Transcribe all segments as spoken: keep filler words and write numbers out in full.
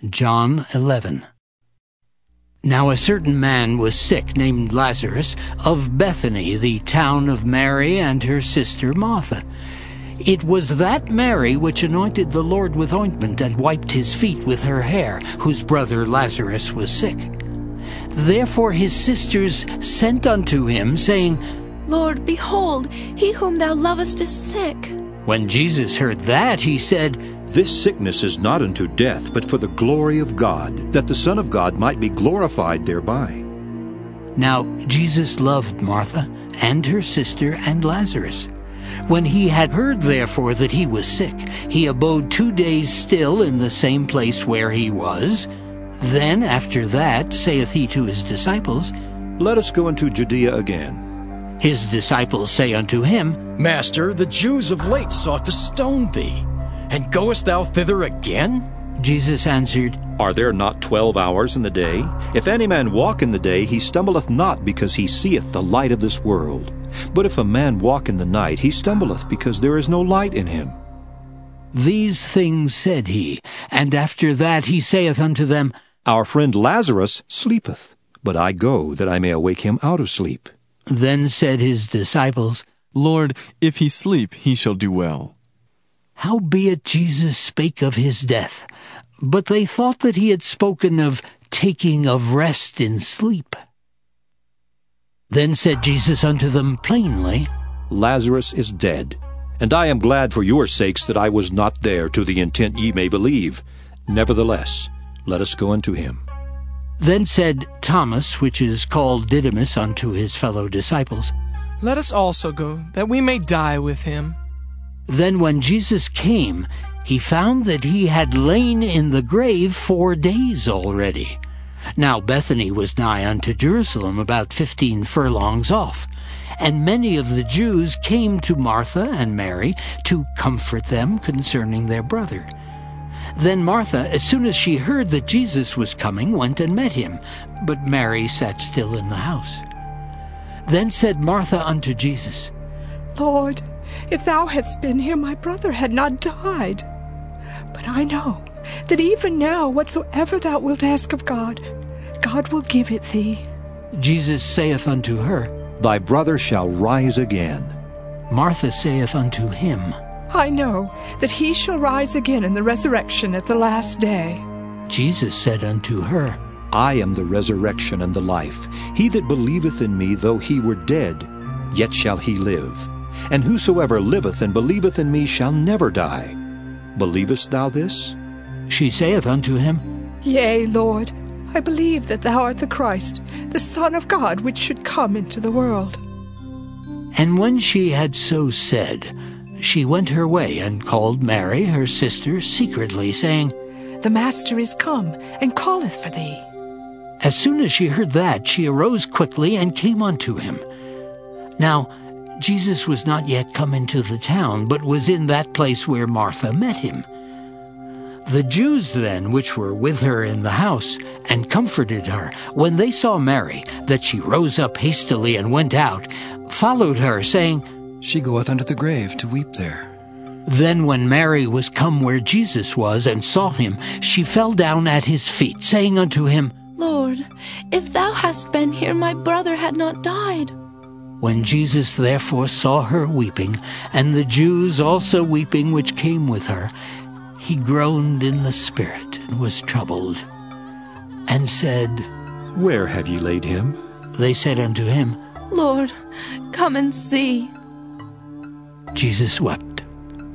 John eleven. Now a certain man was sick, named Lazarus, of Bethany, the town of Mary and her sister Martha. It was that Mary which anointed the Lord with ointment and wiped his feet with her hair, whose brother Lazarus was sick. Therefore his sisters sent unto him, saying, Lord, behold, he whom thou lovest is sick. When Jesus heard that, he said, This sickness is not unto death, but for the glory of God, that the Son of God might be glorified thereby. Now Jesus loved Martha, and her sister, and Lazarus. When he had heard therefore that he was sick, he abode two days still in the same place where he was. Then after that saith he to his disciples, Let us go into Judea again. His disciples say unto him, Master, the Jews of late sought to stone thee, and goest thou thither again? Jesus answered, Are there not twelve hours in the day? If any man walk in the day, he stumbleth not, because he seeth the light of this world. But if a man walk in the night, he stumbleth, because there is no light in him. These things said he, and after that he saith unto them, Our friend Lazarus sleepeth, but I go that I may awake him out of sleep. Then said his disciples, Lord, if he sleep, he shall do well. Howbeit Jesus spake of his death, but they thought that he had spoken of taking of rest in sleep. Then said Jesus unto them plainly, Lazarus is dead, and I am glad for your sakes that I was not there, to the intent ye may believe. Nevertheless, let us go unto him. Then said Thomas, which is called Didymus, unto his fellow disciples, Let us also go, that we may die with him. Then when Jesus came, he found that he had lain in the grave four days already. Now Bethany was nigh unto Jerusalem, about fifteen furlongs off. And many of the Jews came to Martha and Mary to comfort them concerning their brother. Then Martha, as soon as she heard that Jesus was coming, went and met him, but Mary sat still in the house. Then said Martha unto Jesus, Lord, if thou hadst been here, my brother had not died. But I know that even now whatsoever thou wilt ask of God, God will give it thee. Jesus saith unto her, Thy brother shall rise again. Martha saith unto him, I know that he shall rise again in the resurrection at the last day. Jesus said unto her, I am the resurrection and the life. He that believeth in me, though he were dead, yet shall he live. And whosoever liveth and believeth in me shall never die. Believest thou this? She saith unto him, Yea, Lord, I believe that thou art the Christ, the Son of God, which should come into the world. And when she had so said, she went her way, and called Mary her sister secretly, saying, The Master is come, and calleth for thee. As soon as she heard that, she arose quickly, and came unto him. Now Jesus was not yet come into the town, but was in that place where Martha met him. The Jews then, which were with her in the house, and comforted her, when they saw Mary, that she rose up hastily and went out, followed her, saying, She goeth unto the grave to weep there. Then when Mary was come where Jesus was, and saw him, she fell down at his feet, saying unto him, Lord, if thou hadst been here, my brother had not died. When Jesus therefore saw her weeping, and the Jews also weeping which came with her, he groaned in the spirit, and was troubled, and said, Where have ye laid him? They said unto him, Lord, come and see. Jesus wept.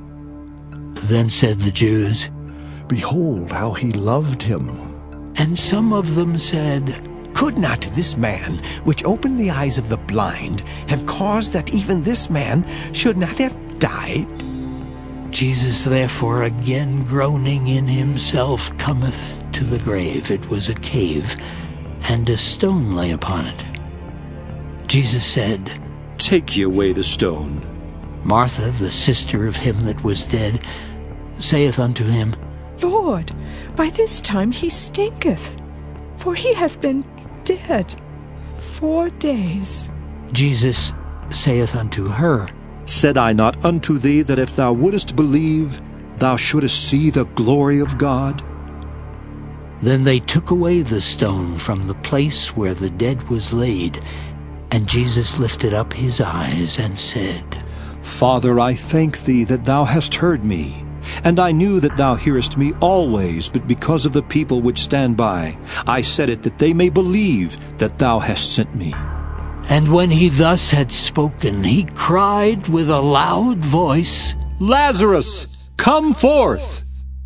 Then said the Jews, Behold how he loved him. And some of them said, Could not this man, which opened the eyes of the blind, have caused that even this man should not have died? Jesus therefore, again groaning in himself, cometh to the grave. It was a cave, and a stone lay upon it. Jesus said, Take ye away the stone. Martha, the sister of him that was dead, saith unto him, Lord, by this time he stinketh, for he hath been dead four days. Jesus saith unto her, Said I not unto thee that if thou wouldest believe, thou shouldest see the glory of God? Then they took away the stone from the place where the dead was laid, and Jesus lifted up his eyes and said, Father, I thank thee that thou hast heard me. And I knew that thou hearest me always, but because of the people which stand by, I said it that they may believe that thou hast sent me. And when he thus had spoken, he cried with a loud voice, Lazarus, come forth!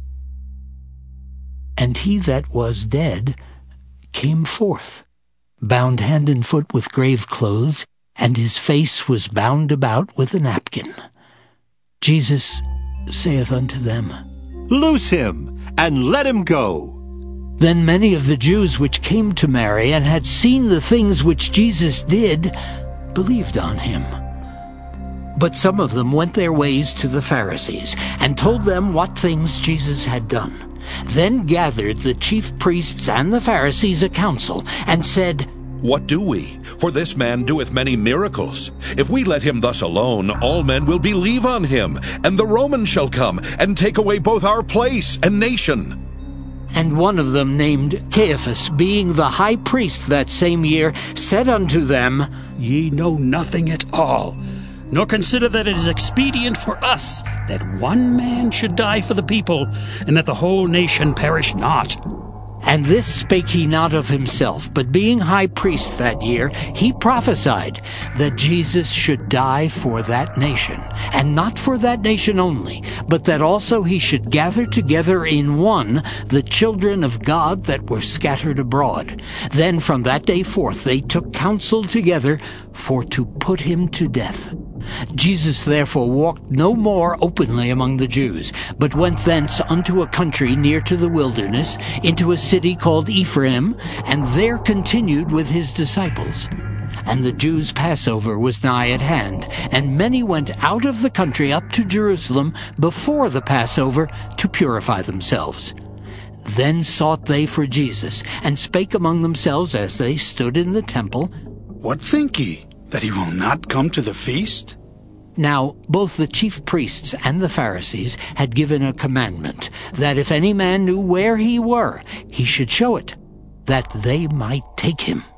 And he that was dead came forth, bound hand and foot with grave clothes, and his face was bound about with a napkin. Jesus saith unto them, Loose him, and let him go. Then many of the Jews which came to Mary, and had seen the things which Jesus did, believed on him. But some of them went their ways to the Pharisees, and told them what things Jesus had done. Then gathered the chief priests and the Pharisees a council, and said, What do we? For this man doeth many miracles. If we let him thus alone, all men will believe on him, and the Romans shall come, and take away both our place and nation. And one of them, named Caiaphas, being the high priest that same year, said unto them, Ye know nothing at all, nor consider that it is expedient for us that one man should die for the people, and that the whole nation perish not. And this spake he not of himself, but being high priest that year, he prophesied that Jesus should die for that nation, and not for that nation only, but that also he should gather together in one the children of God that were scattered abroad. Then from that day forth they took counsel together for to put him to death. Jesus therefore walked no more openly among the Jews, but went thence unto a country near to the wilderness, into a city called Ephraim, and there continued with his disciples. And the Jews' Passover was nigh at hand, and many went out of the country up to Jerusalem before the Passover to purify themselves. Then sought they for Jesus, and spake among themselves as they stood in the temple, What think ye? That he will not come to the feast? Now both the chief priests and the Pharisees had given a commandment, that if any man knew where he were, he should show it, that they might take him.